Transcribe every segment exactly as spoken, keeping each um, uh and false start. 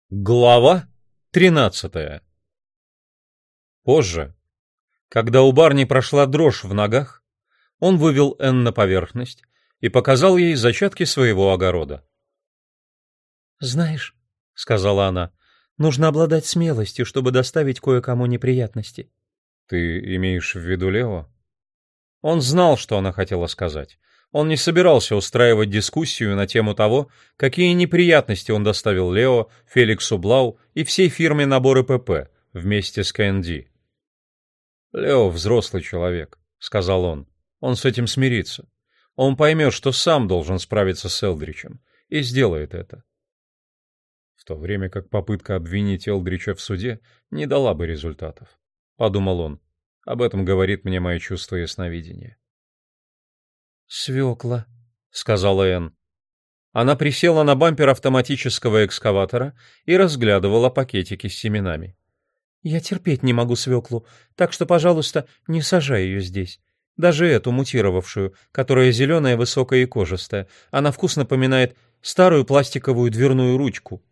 Глава тринадцатая. Позже, когда у Барни прошла дрожь в ногах, он вывел Энн на поверхность и показал ей зачатки своего огорода. «Знаешь, — сказала она, — нужно обладать смелостью, чтобы доставить кое-кому неприятности». «Ты имеешь в виду Лео?» Он знал, что она хотела сказать. Он не собирался устраивать дискуссию на тему того, какие неприятности он доставил Лео, Феликсу Блау и всей фирме наборы ПП вместе с КНД. «Лео взрослый человек», — сказал он. «Он с этим смирится. Он поймет, что сам должен справиться с Элдричем, и сделает это». В то время как попытка обвинить Элдрича в суде не дала бы результатов, — подумал он. Об этом говорит мне мое чувство ясновидения. «Свекла», — сказала Энн. Она присела на бампер автоматического экскаватора и разглядывала пакетики с семенами. «Я терпеть не могу свеклу, так что, пожалуйста, не сажай ее здесь. Даже эту мутировавшую, которая зеленая, высокая и кожистая. Она вкус напоминает старую пластиковую дверную ручку».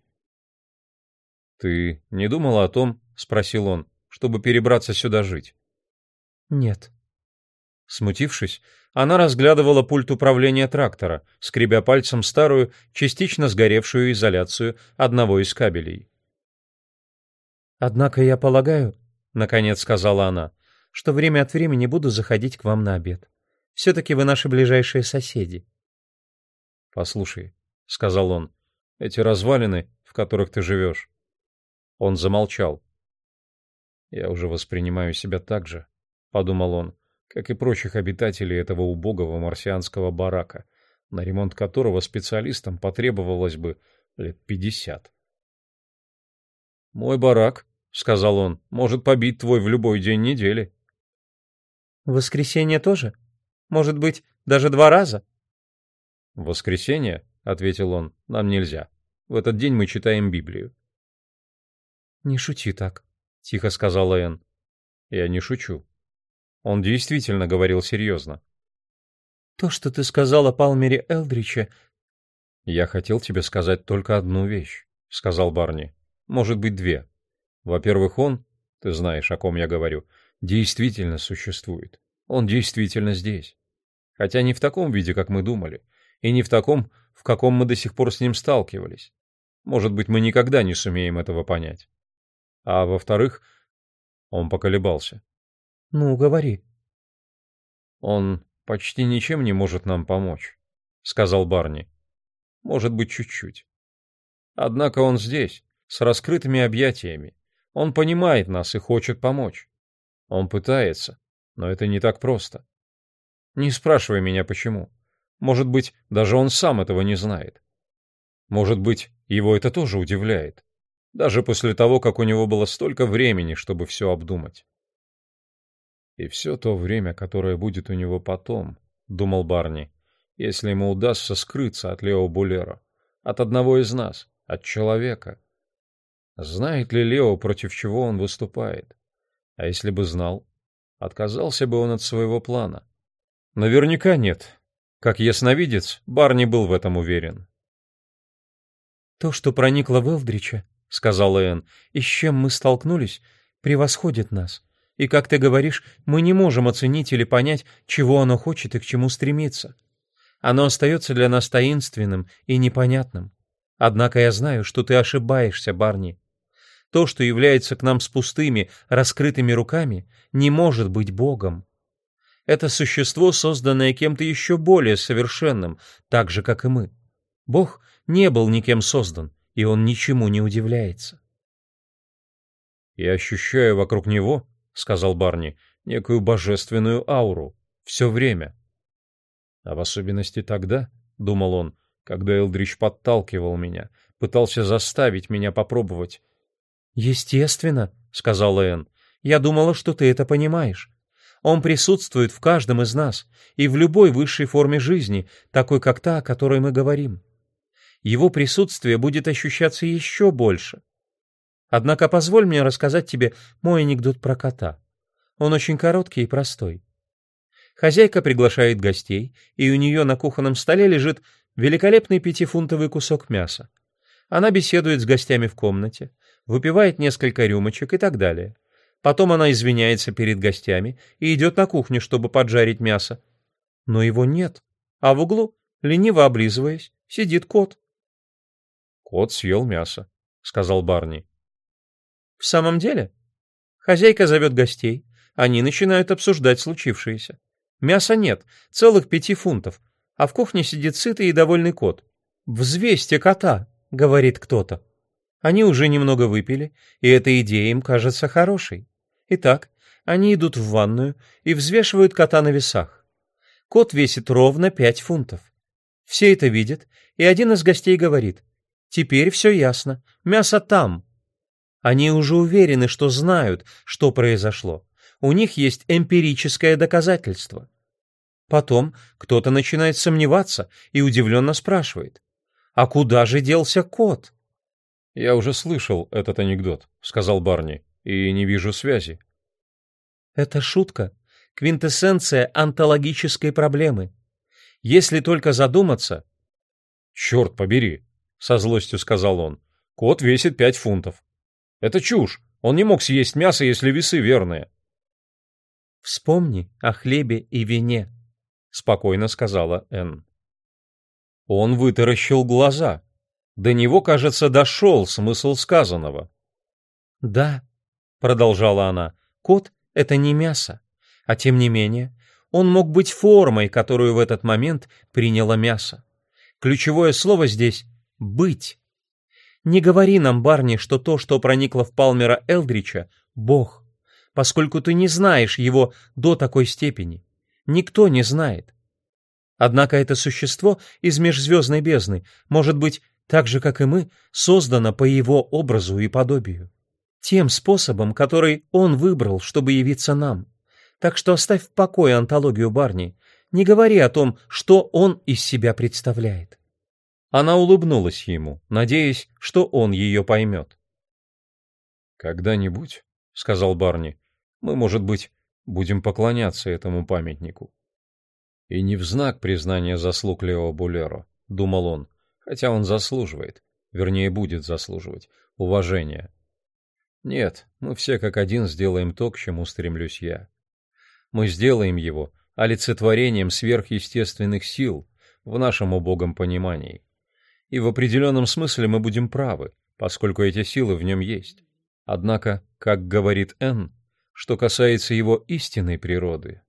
«Ты не думала о том, — спросил он, — чтобы перебраться сюда жить?» «Нет». Смутившись, она разглядывала пульт управления трактора, скребя пальцем старую, частично сгоревшую изоляцию одного из кабелей. «Однако я полагаю, — наконец сказала она, — что время от времени буду заходить к вам на обед. Все-таки вы наши ближайшие соседи». «Послушай, — сказал он, — эти развалины, в которых ты живешь». Он замолчал. «Я уже воспринимаю себя так же, — подумал он, — как и прочих обитателей этого убогого марсианского барака, на ремонт которого специалистам потребовалось бы лет пятьдесят. «Мой барак, — сказал он, — может побить твой в любой день недели». «В воскресенье тоже? Может быть, даже два раза?» «В воскресенье, — ответил он, — нам нельзя. В этот день мы читаем Библию». «Не шути так», — тихо сказала Энн. «Я не шучу». Он действительно говорил серьезно. «То, что ты сказал о Палмере Элдриче...» «Я хотел тебе сказать только одну вещь», — сказал Барни. «Может быть, две. Во-первых, он, ты знаешь, о ком я говорю, действительно существует. Он действительно здесь. Хотя не в таком виде, как мы думали, и не в таком, в каком мы до сих пор с ним сталкивались. Может быть, мы никогда не сумеем этого понять. А во-вторых, он поколебался. «Ну, говори». «Он почти ничем не может нам помочь», — сказал Барни. «Может быть, чуть-чуть. Однако он здесь, с раскрытыми объятиями. Он понимает нас и хочет помочь. Он пытается, но это не так просто. Не спрашивай меня, почему. Может быть, даже он сам этого не знает. Может быть, его это тоже удивляет, даже после того, как у него было столько времени, чтобы все обдумать». «И все то время, которое будет у него потом, — думал Барни, — если ему удастся скрыться от Лео Буллера, от одного из нас, от человека. Знает ли Лео, против чего он выступает? А если бы знал, отказался бы он от своего плана?» Наверняка нет. Как ясновидец, Барни был в этом уверен. «То, что проникло в Элдрича, — сказала Энн, — и с чем мы столкнулись, превосходит нас. И, как ты говоришь, мы не можем оценить или понять, чего оно хочет и к чему стремится. Оно остается для нас таинственным и непонятным. Однако я знаю, что ты ошибаешься, Барни. То, что является к нам с пустыми, раскрытыми руками, не может быть Богом. Это существо, созданное кем-то еще более совершенным, так же, как и мы. Бог не был никем создан, и он ничему не удивляется». «Я ощущаю вокруг него, — сказал Барни, — некую божественную ауру. Все время. А в особенности тогда, — думал он, — когда Элдрич подталкивал меня, пытался заставить меня попробовать». «Естественно, — сказала Энн, — я думала, что ты это понимаешь. Он присутствует в каждом из нас и в любой высшей форме жизни, такой как та, о которой мы говорим. Его присутствие будет ощущаться еще больше. Однако позволь мне рассказать тебе мой анекдот про кота. Он очень короткий и простой. Хозяйка приглашает гостей, и у нее на кухонном столе лежит великолепный пятифунтовый кусок мяса. Она беседует с гостями в комнате, выпивает несколько рюмочек и так далее. Потом она извиняется перед гостями и идет на кухню, чтобы поджарить мясо. Но его нет, а в углу, лениво облизываясь, сидит кот. «Кот съел мясо», — сказал Барни. В самом деле? Хозяйка зовет гостей, они начинают обсуждать случившееся. Мяса нет, целых пяти фунтов, а в кухне сидит сытый и довольный кот. «Взвесьте кота», — говорит кто-то. Они уже немного выпили, и эта идея им кажется хорошей. Итак, они идут в ванную и взвешивают кота на весах. Кот весит ровно пять фунтов. Все это видят, и один из гостей говорит: «Теперь все ясно, мясо там». Они уже уверены, что знают, что произошло. У них есть эмпирическое доказательство. Потом кто-то начинает сомневаться и удивленно спрашивает: «А куда же делся кот?» «Я уже слышал этот анекдот», — сказал Барни, — «и не вижу связи». Это шутка, квинтэссенция онтологической проблемы. Если только задуматься... «Черт побери», — со злостью сказал он, — «кот весит пять фунтов. Это чушь, он не мог съесть мясо, если весы верные». «Вспомни о хлебе и вине», — спокойно сказала Энн. Он вытаращил глаза. До него, кажется, дошел смысл сказанного. «Да», — продолжала она, — «кот — это не мясо, а тем не менее он мог быть формой, которую в этот момент приняло мясо. Ключевое слово здесь — «быть». Не говори нам, Барни, что то, что проникло в Палмера Элдрича, — Бог, поскольку ты не знаешь его до такой степени. Никто не знает. Однако это существо из межзвездной бездны, может быть, так же, как и мы, создано по его образу и подобию. Тем способом, который он выбрал, чтобы явиться нам. Так что оставь в покое онтологию, Барни. Не говори о том, что он из себя представляет. Она улыбнулась ему, надеясь, что он ее поймет. «Когда-нибудь, — сказал Барни, — мы, может быть, будем поклоняться этому памятнику». «И не в знак признания заслуг Лео Булеро, — думал он, — хотя он заслуживает, вернее, будет заслуживать, уважения. Нет, мы все как один сделаем то, к чему стремлюсь я. Мы сделаем его олицетворением сверхъестественных сил в нашем убогом понимании. И в определенном смысле мы будем правы, поскольку эти силы в нем есть. Однако, как говорит Энн, что касается его истинной природы...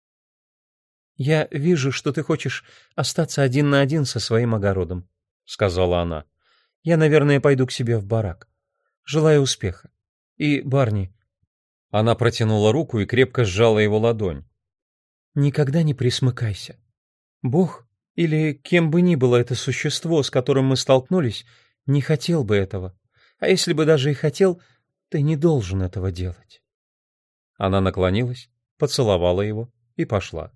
«Я вижу, что ты хочешь остаться один на один со своим огородом», — сказала она. «Я, наверное, пойду к себе в барак. Желаю успеха. И, Барни...» Она протянула руку и крепко сжала его ладонь. «Никогда не присмыкайся. Бог, или кем бы ни было это существо, с которым мы столкнулись, не хотел бы этого. А если бы даже и хотел, ты не должен этого делать». Она наклонилась, поцеловала его и пошла.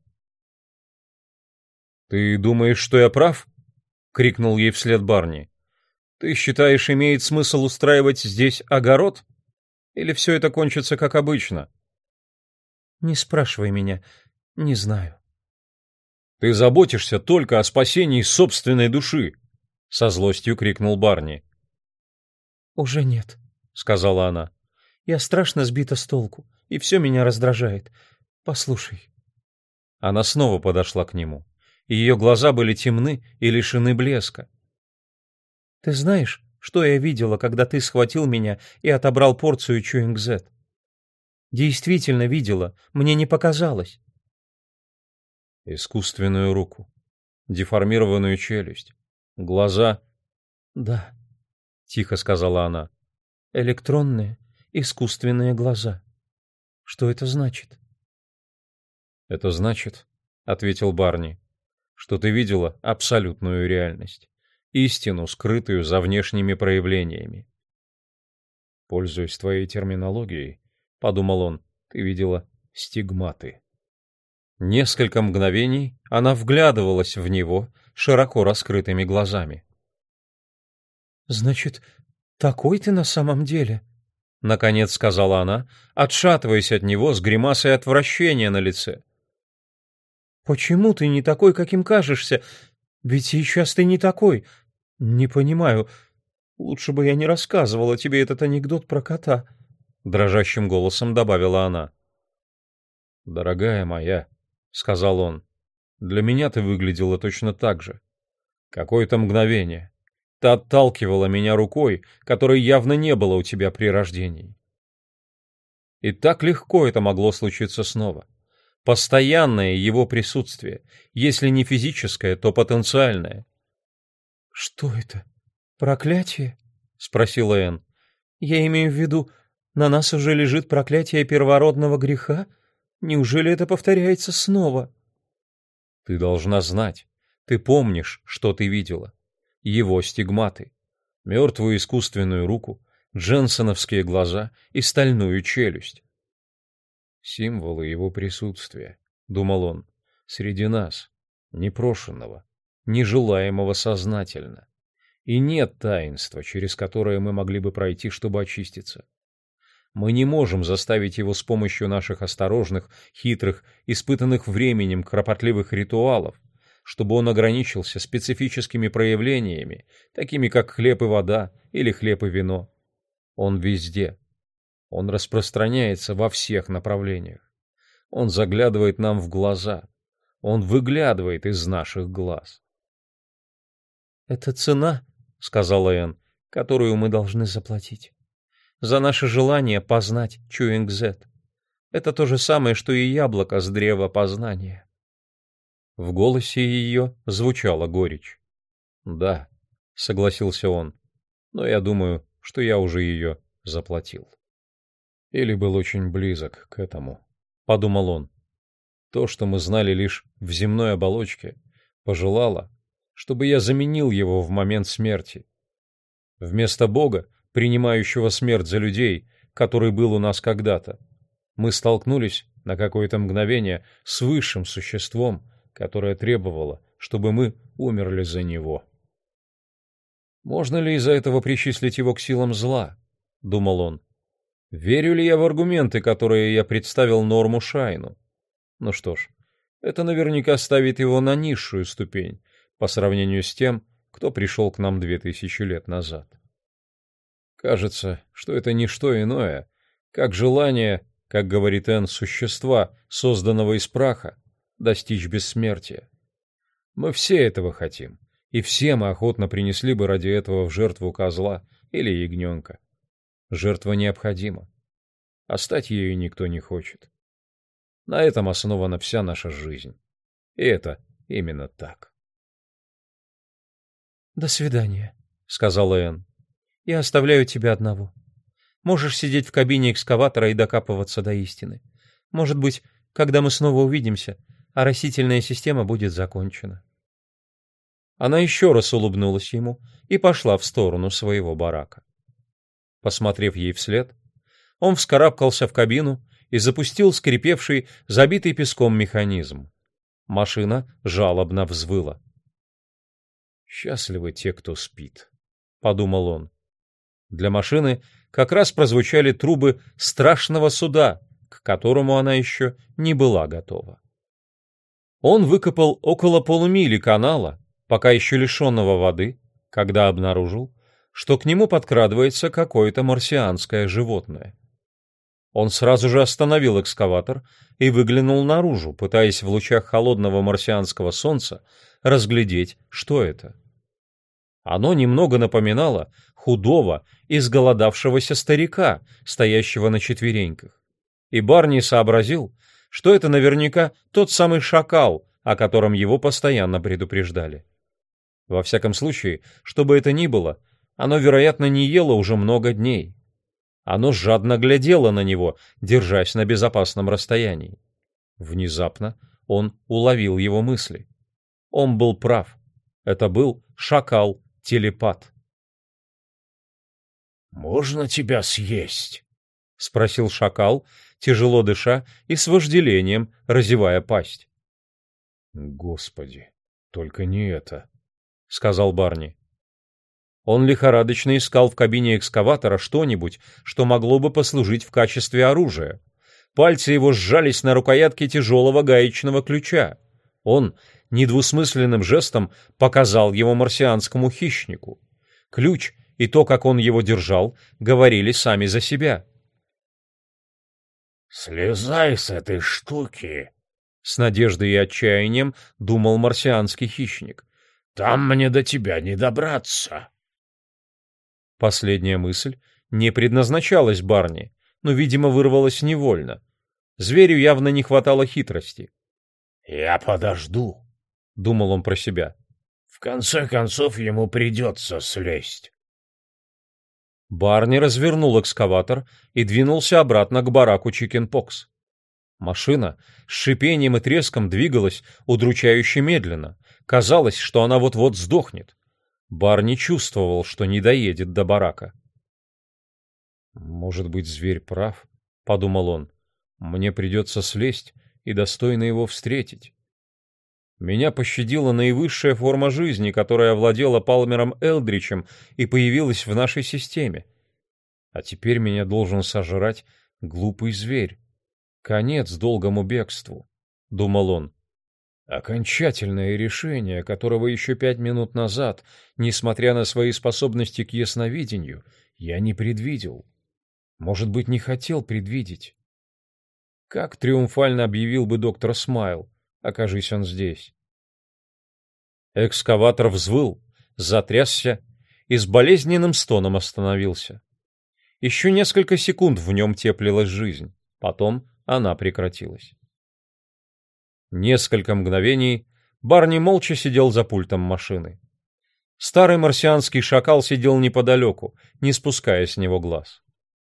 «Ты думаешь, что я прав?» — крикнул ей вслед Барни. «Ты считаешь, имеет смысл устраивать здесь огород? Или все это кончится как обычно?» «Не спрашивай меня, не знаю». «Ты заботишься только о спасении собственной души!» — со злостью крикнул Барни. «Уже нет», — сказала она. «Я страшно сбита с толку, и все меня раздражает. Послушай». Она снова подошла к нему. Ее глаза были темны и лишены блеска. «Ты знаешь, что я видела, когда ты схватил меня и отобрал порцию чуинг-зет? Действительно видела, мне не показалось». Искусственную руку, деформированную челюсть, глаза... «Да», — тихо сказала она, — «электронные, искусственные глаза. Что это значит?» «Это значит, — ответил Барни, — что ты видела абсолютную реальность, истину, скрытую за внешними проявлениями». «Пользуясь твоей терминологией, — подумал он, — ты видела стигматы». Несколько мгновений она вглядывалась в него широко раскрытыми глазами. «Значит, такой ты на самом деле?» — наконец сказала она, отшатываясь от него с гримасой отвращения на лице. «Почему ты не такой, каким кажешься? Ведь сейчас ты не такой. Не понимаю. Лучше бы я не рассказывала тебе этот анекдот про кота», — дрожащим голосом добавила она. «Дорогая моя», — сказал он, — «для меня ты выглядела точно так же. Какое-то мгновение. Ты отталкивала меня рукой, которой явно не было у тебя при рождении. И так легко это могло случиться снова. Постоянное его присутствие, если не физическое, то потенциальное». «Что это? Проклятие?» — спросила Энн. «Я имею в виду, на нас уже лежит проклятие первородного греха? Неужели это повторяется снова?» «Ты должна знать. Ты помнишь, что ты видела. Его стигматы. Мертвую искусственную руку, дженсоновские глаза и стальную челюсть. Символы его присутствия», — думал он, — «среди нас, непрошенного, нежелаемого сознательно. И нет таинства, через которое мы могли бы пройти, чтобы очиститься. Мы не можем заставить его с помощью наших осторожных, хитрых, испытанных временем кропотливых ритуалов, чтобы он ограничился специфическими проявлениями, такими как хлеб и вода или хлеб и вино. Он везде. Он распространяется во всех направлениях. Он заглядывает нам в глаза. Он выглядывает из наших глаз. «Это цена», — сказала Энн, — «которую мы должны заплатить. За наше желание познать Чуинг-Зет. Это то же самое, что и яблоко с древа познания». В голосе ее звучала горечь. «Да», — согласился он, — «но я думаю, что я уже ее заплатил. Или был очень близок к этому», — подумал он. «То, что мы знали лишь в земной оболочке, пожелало, чтобы я заменил его в момент смерти. Вместо Бога, принимающего смерть за людей, который был у нас когда-то, мы столкнулись на какое-то мгновение с высшим существом, которое требовало, чтобы мы умерли за него». «Можно ли из-за этого причислить его к силам зла?» — думал он. «Верю ли я в аргументы, которые я представил Норму Шайну? Ну что ж, это наверняка ставит его на низшую ступень по сравнению с тем, кто пришел к нам две тысячи лет назад. Кажется, что это не что иное, как желание, как говорит Энн, существа, созданного из праха, достичь бессмертия. Мы все этого хотим, и все мы охотно принесли бы ради этого в жертву козла или ягненка. Жертва необходима, а стать ею никто не хочет. На этом основана вся наша жизнь. И это именно так». «До свидания», — сказала Энн. «Я оставляю тебя одного. Можешь сидеть в кабине экскаватора и докапываться до истины. Может быть, когда мы снова увидимся, оросительная система будет закончена». Она еще раз улыбнулась ему и пошла в сторону своего барака. Посмотрев ей вслед, он вскарабкался в кабину и запустил скрипевший, забитый песком механизм. Машина жалобно взвыла. «Счастливы те, кто спит», — подумал он. Для машины как раз прозвучали трубы страшного суда, к которому она еще не была готова. Он выкопал около полумили канала, пока еще лишенного воды, когда обнаружил, что к нему подкрадывается какое-то марсианское животное. Он сразу же остановил экскаватор и выглянул наружу, пытаясь в лучах холодного марсианского солнца разглядеть, что это. Оно немного напоминало худого, изголодавшегося старика, стоящего на четвереньках. И Барни сообразил, что это наверняка тот самый шакал, о котором его постоянно предупреждали. Во всяком случае, что бы это ни было, оно, вероятно, не ело уже много дней. Оно жадно глядело на него, держась на безопасном расстоянии. Внезапно он уловил его мысли. Он был прав. Это был шакал-телепат. «Можно тебя съесть?» — спросил шакал, тяжело дыша и с вожделением разевая пасть. «Господи, только не это», — сказал Барни. Он лихорадочно искал в кабине экскаватора что-нибудь, что могло бы послужить в качестве оружия. Пальцы его сжались на рукоятке тяжелого гаечного ключа. Он недвусмысленным жестом показал его марсианскому хищнику. Ключ и то, как он его держал, говорили сами за себя. «Слезай с этой штуки!» — с надеждой и отчаянием думал марсианский хищник. «Там мне до тебя не добраться!» Последняя мысль не предназначалась Барни, но, видимо, вырвалась невольно. Зверю явно не хватало хитрости. «Я подожду», — думал он про себя. «В конце концов ему придется слезть». Барни развернул экскаватор и двинулся обратно к бараку Чикенпокс. Машина с шипением и треском двигалась удручающе медленно. Казалось, что она вот-вот сдохнет. Барни чувствовал, что не доедет до барака. «Может быть, зверь прав», — подумал он. «Мне придется слезть и достойно его встретить». Меня пощадила наивысшая форма жизни, которая овладела Палмером Элдричем и появилась в нашей системе. А теперь меня должен сожрать глупый зверь. Конец долгому бегству, — думал он. Окончательное решение, которого еще пять минут назад, несмотря на свои способности к ясновидению, я не предвидел. Может быть, не хотел предвидеть. Как триумфально объявил бы доктор Смайл, окажись он здесь. Экскаватор взвыл, затрясся и с болезненным стоном остановился. Еще несколько секунд в нем теплилась жизнь, потом она прекратилась. Несколько мгновений Барни молча сидел за пультом машины. Старый марсианский шакал сидел неподалеку, не спуская с него глаз.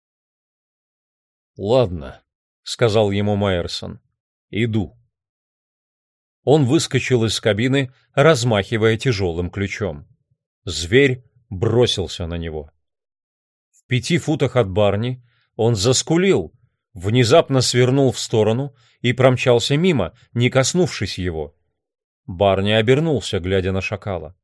«Ладно», — сказал ему Майерсон, — «иду». Он выскочил из кабины, размахивая тяжелым ключом. Зверь бросился на него. В пяти футах от Барни он заскулил, внезапно свернул в сторону и промчался мимо, не коснувшись его. Барни обернулся, глядя на шакала.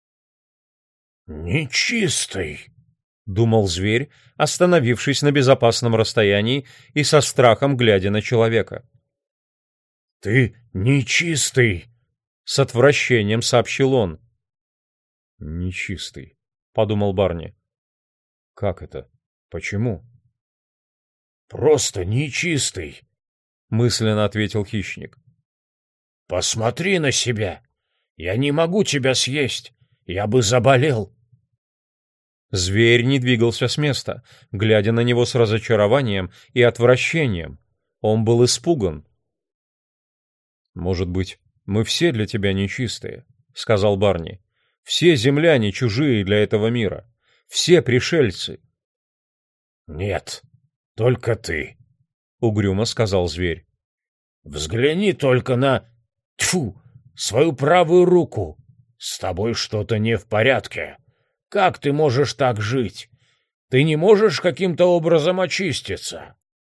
«Нечистый», — думал зверь, остановившись на безопасном расстоянии и со страхом глядя на человека. «Ты нечистый», — с отвращением сообщил он. «Нечистый», — подумал Барни. «Как это? Почему?» «Просто нечистый», — мысленно ответил хищник. «Посмотри на себя. Я не могу тебя съесть. Я бы заболел». Зверь не двигался с места, глядя на него с разочарованием и отвращением. Он был испуган. «Может быть, мы все для тебя нечистые», — сказал Барни. «Все земляне чужие для этого мира. Все пришельцы». «Нет, только ты», — угрюмо сказал зверь. «Взгляни только на... Тьфу! Свою правую руку. С тобой что-то не в порядке. Как ты можешь так жить? Ты не можешь каким-то образом очиститься?»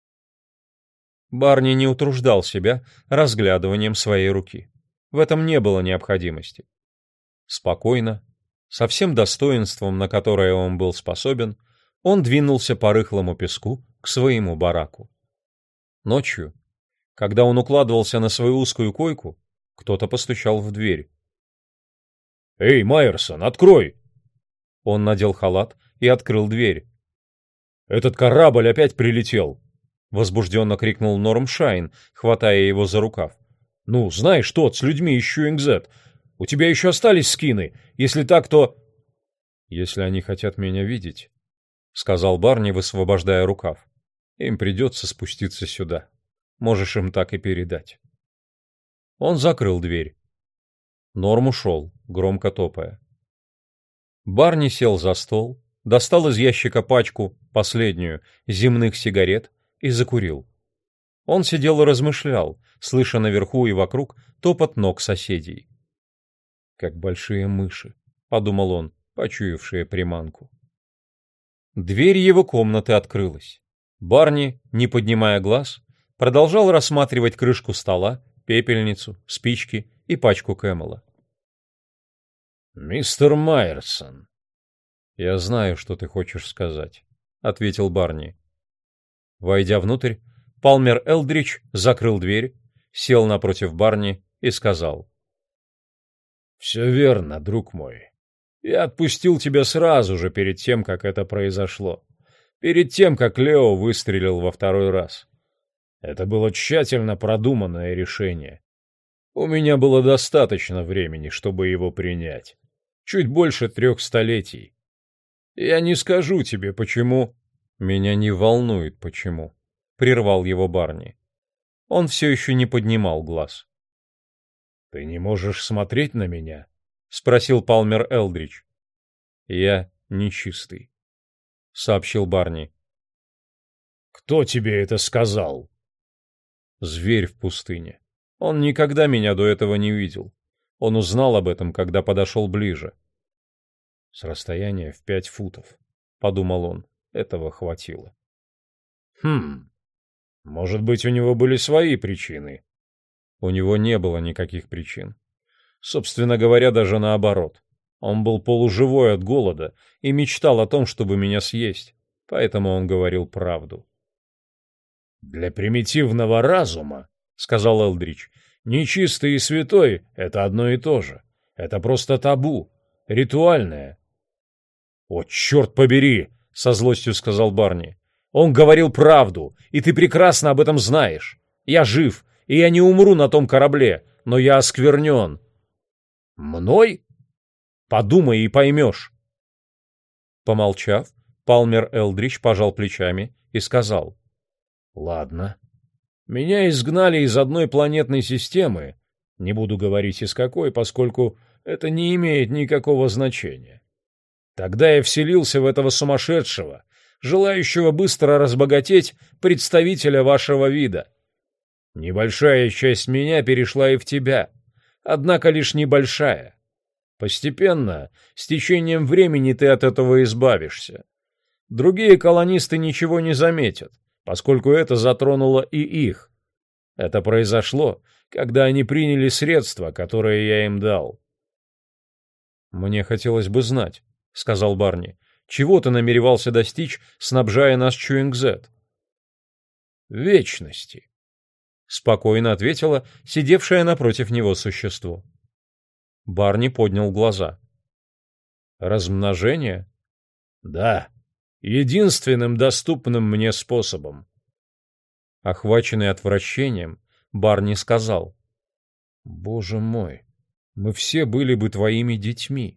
Барни не утруждал себя разглядыванием своей руки. В этом не было необходимости. Спокойно, со всем достоинством, на которое он был способен, он двинулся по рыхлому песку к своему бараку. Ночью, когда он укладывался на свою узкую койку, кто-то постучал в дверь. «Эй, Майерсон, открой!» Он надел халат и открыл дверь. «Этот корабль опять прилетел!» — возбужденно крикнул Норм Шайн, хватая его за рукав. «Ну, знаешь, тот, с людьми из Чуинг-Зет. У тебя еще остались скины? Если так, то...» «Если они хотят меня видеть», — сказал Барни, высвобождая рукав, — «им придется спуститься сюда. Можешь им так и передать». Он закрыл дверь. Норм ушел, громко топая. Барни сел за стол, достал из ящика пачку, последнюю, земных сигарет и закурил. Он сидел и размышлял, слыша наверху и вокруг топот ног соседей. «Как большие мыши», — подумал он, почуявшие приманку. Дверь его комнаты открылась. Барни, не поднимая глаз, продолжал рассматривать крышку стола, пепельницу, спички и пачку Кэмела. «Мистер Майерсон». «Я знаю, что ты хочешь сказать», — ответил Барни. Войдя внутрь, Палмер Элдрич закрыл дверь, сел напротив Барни и сказал. «Все верно, друг мой. Я отпустил тебя сразу же перед тем, как это произошло. Перед тем, как Лео выстрелил во второй раз. Это было тщательно продуманное решение. У меня было достаточно времени, чтобы его принять. Чуть больше трех столетий. Я не скажу тебе, почему... Меня не волнует, почему. Прервал его Барни. Он все еще не поднимал глаз. «Ты не можешь смотреть на меня?» — спросил Палмер Элдридж. «Я нечистый», — сообщил Барни. «Кто тебе это сказал?» «Зверь в пустыне. Он никогда меня до этого не видел. Он узнал об этом, когда подошел ближе». «С расстояния в пять футов», — подумал он. Этого хватило. «Хм, может быть, у него были свои причины?» У него не было никаких причин. Собственно говоря, даже наоборот. Он был полуживой от голода и мечтал о том, чтобы меня съесть, поэтому он говорил правду. «Для примитивного разума, — сказал Элдридж, — нечистый и святой — это одно и то же. Это просто табу, ритуальное». «О, черт побери! — со злостью сказал Барни. — Он говорил правду, и ты прекрасно об этом знаешь. Я жив, и я не умру на том корабле, но я осквернен». «Мной? Подумай и поймешь». Помолчав, Палмер Элдридж пожал плечами и сказал. «Ладно. Меня изгнали из одной планетной системы. Не буду говорить из какой, поскольку это не имеет никакого значения. Тогда я вселился в этого сумасшедшего, желающего быстро разбогатеть представителя вашего вида. Небольшая часть меня перешла и в тебя, однако лишь небольшая. Постепенно, с течением времени ты от этого избавишься. Другие колонисты ничего не заметят, поскольку это затронуло и их. Это произошло, когда они приняли средства, которые я им дал». «Мне хотелось бы знать, — сказал Барни, — чего ты намеревался достичь, снабжая нас Чуинг-Зет?» «Вечности», — спокойно ответила сидевшее напротив него существо. Барни поднял глаза. «Размножение?» «Да, единственным доступным мне способом». Охваченный отвращением, Барни сказал: «Боже мой, мы все были бы твоими детьми».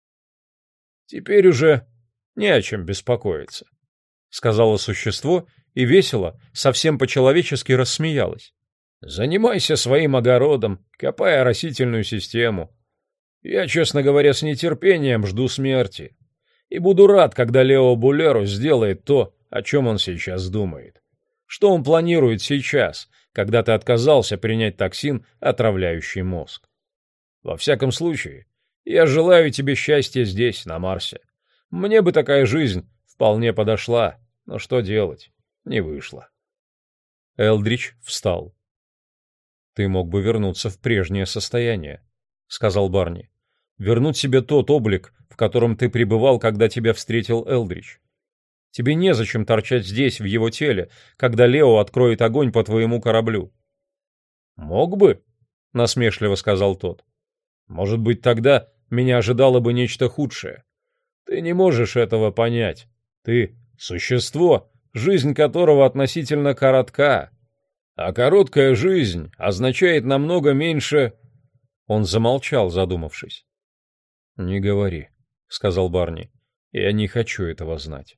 «Теперь уже не о чем беспокоиться», — сказала существо и весело, совсем по-человечески рассмеялась. «Занимайся своим огородом, копай растительную систему. Я, честно говоря, с нетерпением жду смерти. И буду рад, когда Лео Булеро сделает то, о чем он сейчас думает. Что он планирует сейчас, когда ты отказался принять токсин, отравляющий мозг? Во всяком случае, я желаю тебе счастья здесь, на Марсе. Мне бы такая жизнь вполне подошла, но что делать? Не вышло». Элдридж встал. «Ты мог бы вернуться в прежнее состояние», — сказал Барни. «Вернуть себе тот облик, в котором ты пребывал, когда тебя встретил Элдридж. Тебе незачем торчать здесь, в его теле, когда Лео откроет огонь по твоему кораблю». «Мог бы», — насмешливо сказал тот. «Может быть, тогда меня ожидало бы нечто худшее. Ты не можешь этого понять. Ты — существо, жизнь которого относительно коротка. А короткая жизнь означает намного меньше...» Он замолчал, задумавшись. «Не говори», — сказал Барни. «Я не хочу этого знать».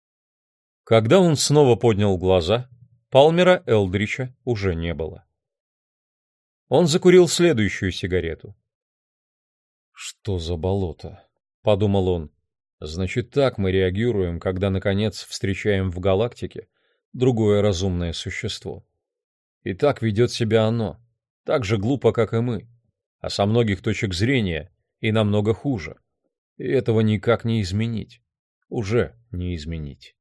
Когда он снова поднял глаза, Палмера Элдрича уже не было. Он закурил следующую сигарету. «Что за болото?» — подумал он. «Значит, так мы реагируем, когда, наконец, встречаем в галактике другое разумное существо. И так ведет себя оно, так же глупо, как и мы, а со многих точек зрения и намного хуже. И этого никак не изменить. Уже не изменить».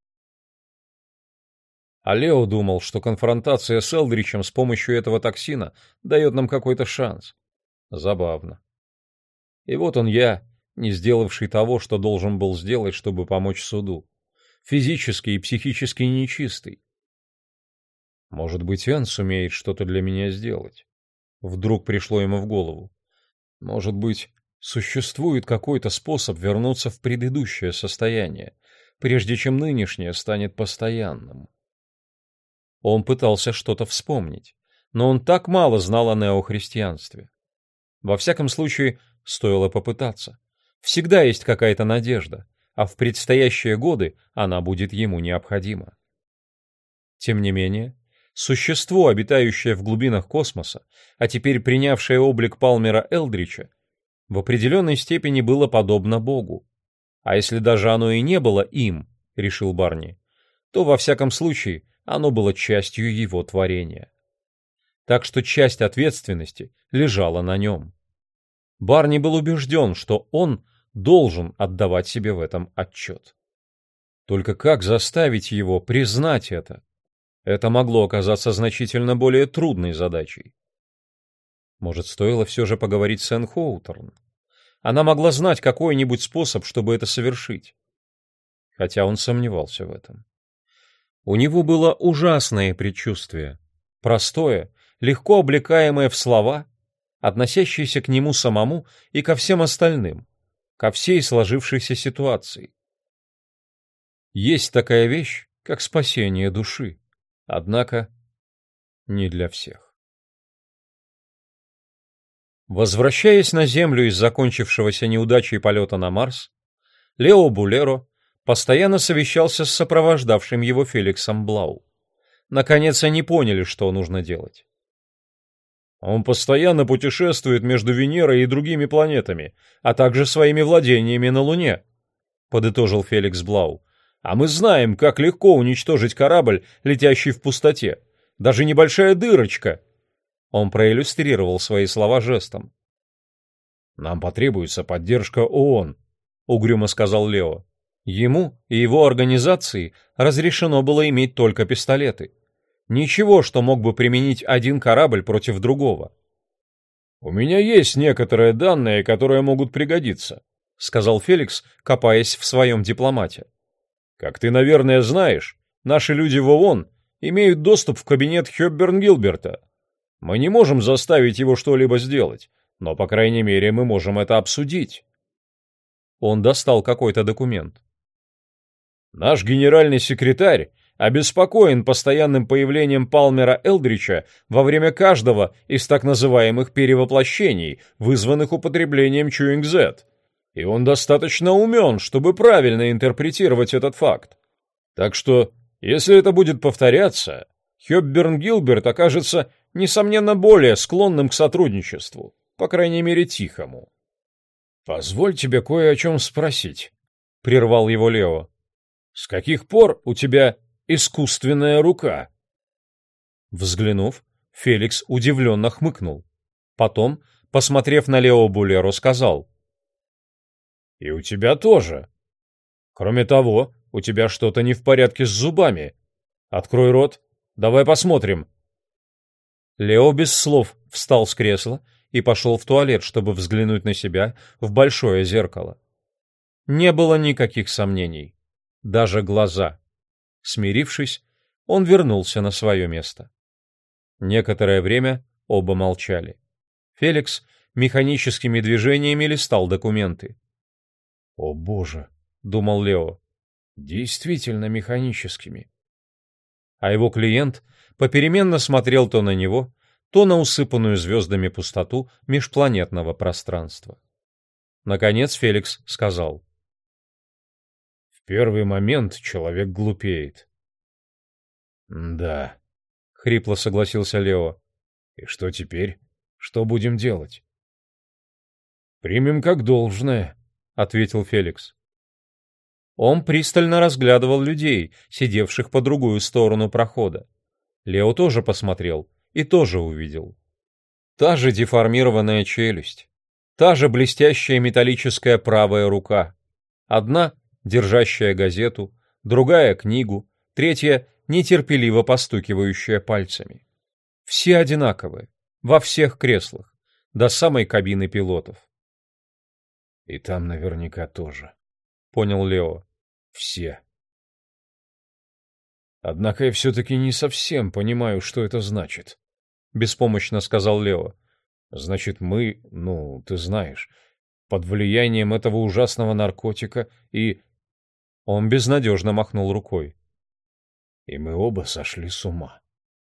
А Лео думал, что конфронтация с Элдричем с помощью этого токсина дает нам какой-то шанс. Забавно. И вот он я, не сделавший того, что должен был сделать, чтобы помочь суду. Физически и психически нечистый. Может быть, Энн сумеет что-то для меня сделать. Вдруг пришло ему в голову. Может быть, существует какой-то способ вернуться в предыдущее состояние, прежде чем нынешнее станет постоянным. Он пытался что-то вспомнить, но он так мало знал о неохристианстве. Во всяком случае, стоило попытаться. Всегда есть какая-то надежда, а в предстоящие годы она будет ему необходима. Тем не менее, существо, обитающее в глубинах космоса, а теперь принявшее облик Палмера Элдрича, в определенной степени было подобно Богу. А если даже оно и не было им, решил Барни, то во всяком случае оно было частью его творения. Так что часть ответственности лежала на нем. Барни был убежден, что он должен отдавать себе в этом отчет. Только как заставить его признать это? Это могло оказаться значительно более трудной задачей. Может, стоило все же поговорить с Энн Хоуторн? Она могла знать какой-нибудь способ, чтобы это совершить. Хотя он сомневался в этом. У него было ужасное предчувствие. Простое, легко облекаемое в слова, относящееся к нему самому и ко всем остальным, ко всей сложившейся ситуации. Есть такая вещь, как спасение души. Однако не для всех. Возвращаясь на Землю из закончившегося неудачей полета на Марс, Лео Булеро постоянно совещался с сопровождавшим его Феликсом Блау. Наконец они поняли, что нужно делать. Он постоянно путешествует между Венерой и другими планетами, а также своими владениями на Луне, подытожил Феликс Блау. А мы знаем, как легко уничтожить корабль, летящий в пустоте. Даже небольшая дырочка. Он проиллюстрировал свои слова жестом. Нам потребуется поддержка ООН, угрюмо сказал Лео. Ему и его организации разрешено было иметь только пистолеты. Ничего, что мог бы применить один корабль против другого. «У меня есть некоторые данные, которые могут пригодиться», — сказал Феликс, копаясь в своем дипломате. «Как ты, наверное, знаешь, наши люди в ООН имеют доступ в кабинет Хёбберн-Гилберта. Мы не можем заставить его что-либо сделать, но, по крайней мере, мы можем это обсудить». Он достал какой-то документ. «Наш генеральный секретарь обеспокоен постоянным появлением Палмера Элдрича во время каждого из так называемых перевоплощений, вызванных употреблением Чуинг-Зет. И он достаточно умен, чтобы правильно интерпретировать этот факт. Так что, если это будет повторяться, Хёбберн-Гилберт окажется, несомненно, более склонным к сотрудничеству, по крайней мере, тихому. «Позволь тебе кое о чем спросить», — прервал его Лео. «С каких пор у тебя искусственная рука?» Взглянув, Феликс удивленно хмыкнул. Потом, посмотрев на Лео Булеро, сказал: «И у тебя тоже. Кроме того, у тебя что-то не в порядке с зубами. Открой рот, давай посмотрим». Лео без слов встал с кресла и пошел в туалет, чтобы взглянуть на себя в большое зеркало. Не было никаких сомнений. Даже глаза. Смирившись, он вернулся на свое место. Некоторое время оба молчали. Феликс механическими движениями листал документы. «О боже», — думал Лео, — «действительно механическими». А его клиент попеременно смотрел то на него, то на усыпанную звездами пустоту межпланетного пространства. Наконец Феликс сказал: «В первый момент человек глупеет». «Да», — хрипло согласился Лео. «И что теперь? Что будем делать?» «Примем как должное», — ответил Феликс. Он пристально разглядывал людей, сидевших по другую сторону прохода. Лео тоже посмотрел и тоже увидел. Та же деформированная челюсть, та же блестящая металлическая правая рука. Одна, держащая газету, другая — книгу, третья — нетерпеливо постукивающая пальцами. Все одинаковые, во всех креслах, до самой кабины пилотов. «И там наверняка тоже», — понял Лео. «Все». «Однако я все-таки не совсем понимаю, что это значит», — беспомощно сказал Лео. «Значит, мы, ну, ты знаешь, под влиянием этого ужасного наркотика, и... Он безнадежно махнул рукой. И мы оба сошли с ума.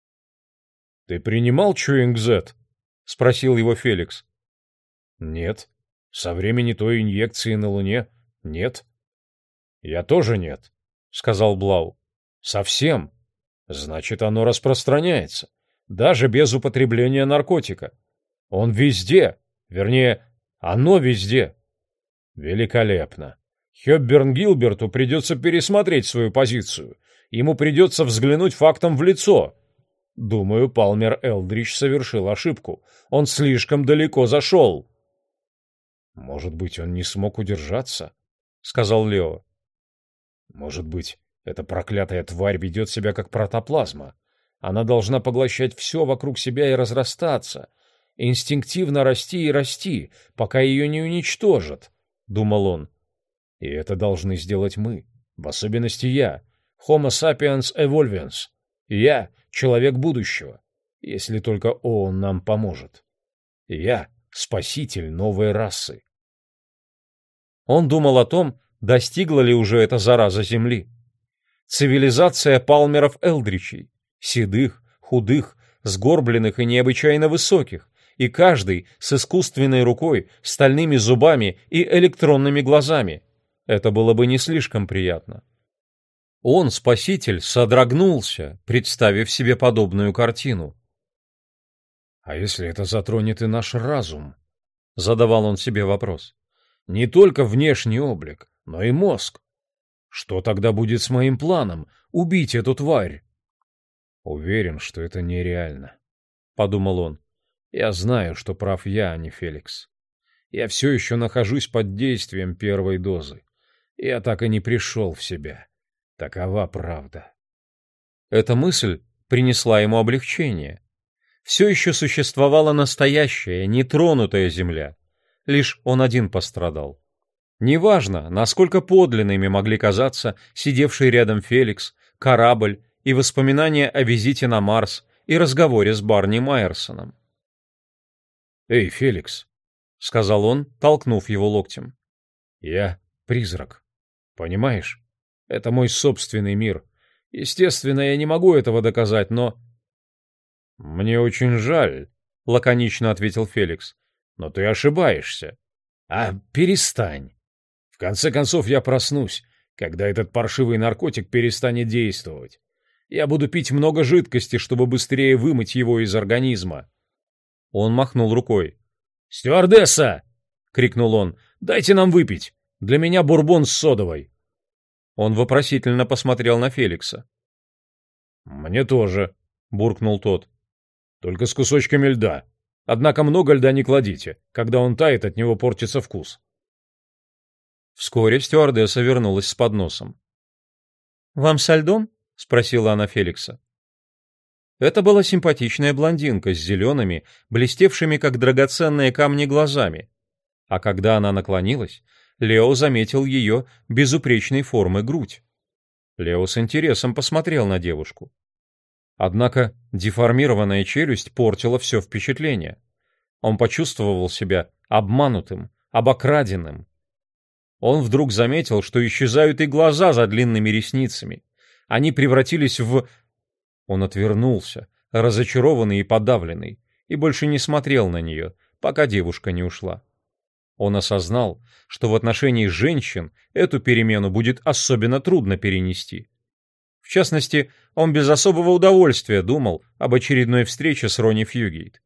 «Ты принимал Чуинг-Зет?» — спросил его Феликс. «Нет. Со времени той инъекции на Луне нет». «Я тоже нет», — сказал Блау. «Совсем. Значит, оно распространяется, даже без употребления наркотика. Он везде, вернее, оно везде». «Великолепно. Хёбберн Гилберту придется пересмотреть свою позицию. Ему придется взглянуть фактом в лицо. Думаю, Палмер Элдрич совершил ошибку. Он слишком далеко зашел». «Может быть, он не смог удержаться?» — сказал Лео. «Может быть, эта проклятая тварь ведет себя как протоплазма. Она должна поглощать все вокруг себя и разрастаться, инстинктивно расти и расти, пока ее не уничтожат», — думал он. «И это должны сделать мы, в особенности я, Homo sapiens evolvens. Я — человек будущего, если только он нам поможет. Я — спаситель новой расы». Он думал о том, достигла ли уже эта зараза Земли. Цивилизация Палмеров-Элдричей, седых, худых, сгорбленных и необычайно высоких, и каждый с искусственной рукой, стальными зубами и электронными глазами. Это было бы не слишком приятно. Он, спаситель, содрогнулся, представив себе подобную картину. «А если это затронет и наш разум?» — задавал он себе вопрос. «Не только внешний облик, но и мозг. Что тогда будет с моим планом — убить эту тварь?» «Уверен, что это нереально», — подумал он. «Я знаю, что прав я, а не Феликс. Я все еще нахожусь под действием первой дозы. Я так и не пришел в себя. Такова правда». Эта мысль принесла ему облегчение. Все еще существовала настоящая, нетронутая земля. Лишь он один пострадал. Неважно, насколько подлинными могли казаться сидевший рядом Феликс, корабль и воспоминания о визите на Марс и разговоре с Барни Майерсоном. «Эй, Феликс», — сказал он, толкнув его локтем. «Я призрак. Понимаешь? Это мой собственный мир. Естественно, я не могу этого доказать, но...» «Мне очень жаль», — лаконично ответил Феликс. «Но ты ошибаешься». «А перестань. В конце концов, я проснусь, когда этот паршивый наркотик перестанет действовать. Я буду пить много жидкости, чтобы быстрее вымыть его из организма». Он махнул рукой. «Стюардесса!» — крикнул он. «Дайте нам выпить. Для меня бурбон с содовой». Он вопросительно посмотрел на Феликса. «Мне тоже», — буркнул тот. «Только с кусочками льда. Однако много льда не кладите. Когда он тает, от него портится вкус». Вскоре стюардесса вернулась с подносом. «Вам со льдом?» — спросила она Феликса. Это была симпатичная блондинка с зелеными, блестевшими как драгоценные камни глазами. А когда она наклонилась, Лео заметил ее безупречной формы грудь. Лео с интересом посмотрел на девушку. Однако деформированная челюсть портила все впечатление. Он почувствовал себя обманутым, обокраденным. Он вдруг заметил, что исчезают и глаза за длинными ресницами. Они превратились в... Он отвернулся, разочарованный и подавленный, и больше не смотрел на нее, пока девушка не ушла. Он осознал, что в отношении женщин эту перемену будет особенно трудно перенести. В частности, он без особого удовольствия думал об очередной встрече с Ронни Фьюгейт.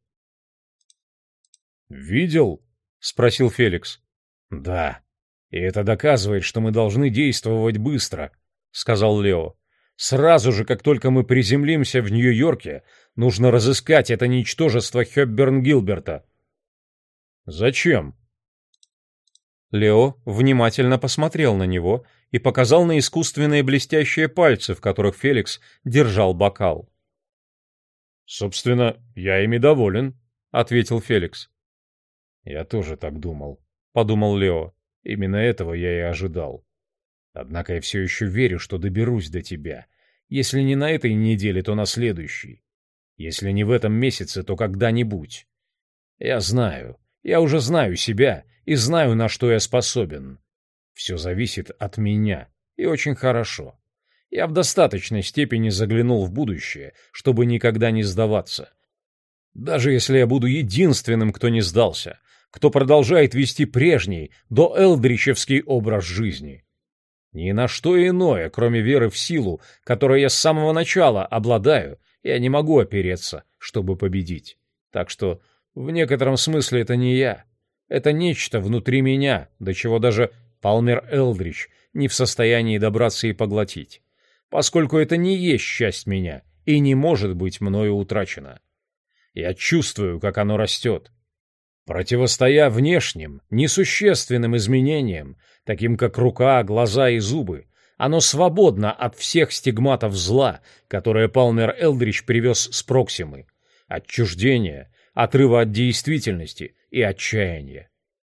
«Видел?» — спросил Феликс. «Да, и это доказывает, что мы должны действовать быстро», — сказал Лео. «Сразу же, как только мы приземлимся в Нью-Йорке, нужно разыскать это ничтожество Хёбберн Гилберта». «Зачем?» Лео внимательно посмотрел на него и показал на искусственные блестящие пальцы, в которых Феликс держал бокал. «Собственно, я ими доволен», — ответил Феликс. «Я тоже так думал», — подумал Лео. «Именно этого я и ожидал. Однако я все еще верю, что доберусь до тебя. Если не на этой неделе, то на следующей. Если не в этом месяце, то когда-нибудь. Я знаю, я уже знаю себя и знаю, на что я способен. Все зависит от меня, и очень хорошо. Я в достаточной степени заглянул в будущее, чтобы никогда не сдаваться. Даже если я буду единственным, кто не сдался, кто продолжает вести прежний, доэлдричевский образ жизни. Ни на что иное, кроме веры в силу, которой я с самого начала обладаю, я не могу опереться, чтобы победить. Так что в некотором смысле это не я. Это нечто внутри меня, до чего даже Палмер Элдрич не в состоянии добраться и поглотить, поскольку это не есть часть меня и не может быть мною утрачено. Я чувствую, как оно растет. Противостоя внешним, несущественным изменениям, таким как рука, глаза и зубы, оно свободно от всех стигматов зла, которые Палмер Элдрич привез с Проксимы, отчуждения, отрыва от действительности и отчаяния.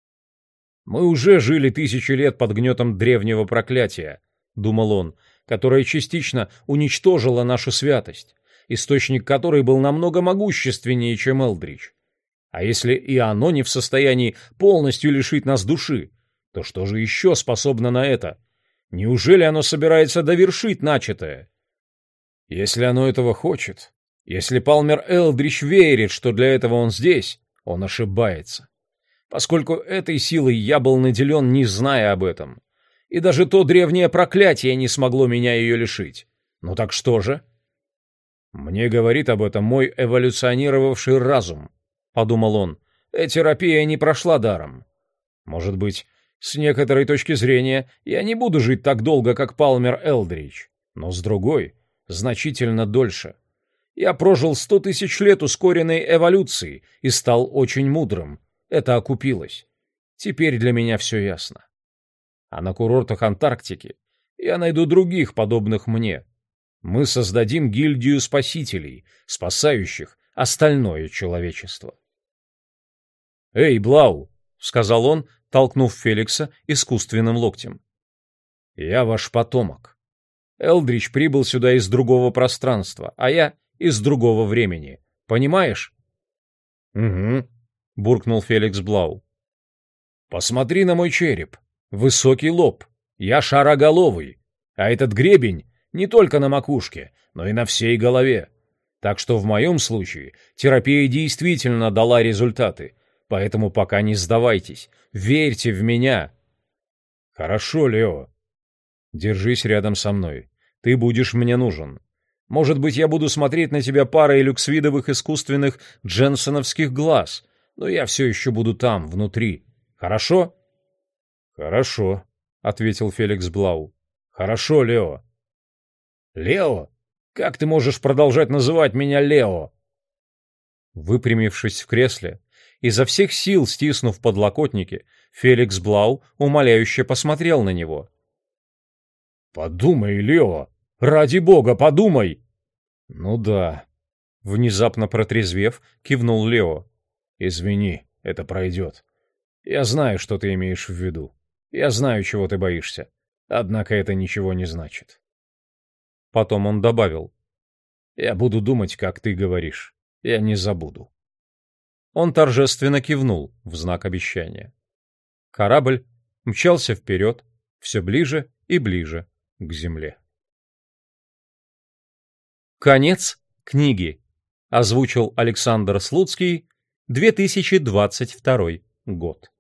«Мы уже жили тысячи лет под гнетом древнего проклятия», — думал он, которое частично уничтожило нашу святость, источник которой был намного могущественнее, чем Элдрич. А если и оно не в состоянии полностью лишить нас души, то что же еще способно на это? Неужели оно собирается довершить начатое? Если оно этого хочет, если Палмер Элдрич верит, что для этого он здесь, он ошибается. Поскольку этой силой я был наделен, не зная об этом. И даже то древнее проклятие не смогло меня ее лишить. Ну так что же? Мне говорит об этом мой эволюционировавший разум, — подумал он. Терапия не прошла даром. Может быть, с некоторой точки зрения я не буду жить так долго, как Палмер Элдрич, но с другой — значительно дольше. Я прожил сто тысяч лет ускоренной эволюции и стал очень мудрым. Это окупилось. Теперь для меня все ясно. А на курортах Антарктики я найду других, подобных мне. Мы создадим гильдию спасителей, спасающих остальное человечество. «Эй, Блау!» — сказал он, толкнув Феликса искусственным локтем. «Я ваш потомок. Элдрич прибыл сюда из другого пространства, а я из другого времени. Понимаешь?» «Угу», — буркнул Феликс Блау. «Посмотри на мой череп. Высокий лоб. Я шароголовый. А этот гребень не только на макушке, но и на всей голове. Так что в моем случае терапия действительно дала результаты. Поэтому пока не сдавайтесь. Верьте в меня». «Хорошо, Лео. Держись рядом со мной. Ты будешь мне нужен. Может быть, я буду смотреть на тебя парой люксвидовых искусственных дженсоновских глаз, но я все еще буду там, внутри. Хорошо?» «Хорошо», — ответил Феликс Блау. «Хорошо, Лео». «Лео? Как ты можешь продолжать называть меня Лео?» Выпрямившись в кресле, изо всех сил стиснув подлокотники, Феликс Блау умоляюще посмотрел на него. «Подумай, Лео! Ради бога, подумай!» «Ну да», — внезапно протрезвев, кивнул Лео. «Извини, это пройдет. Я знаю, что ты имеешь в виду. Я знаю, чего ты боишься. Однако это ничего не значит». Потом он добавил. «Я буду думать, как ты говоришь. Я не забуду». Он торжественно кивнул в знак обещания. Корабль мчался вперед, все ближе и ближе к земле. Конец книги. Озвучил Александр Слуцкий, две тысячи двадцать второй год.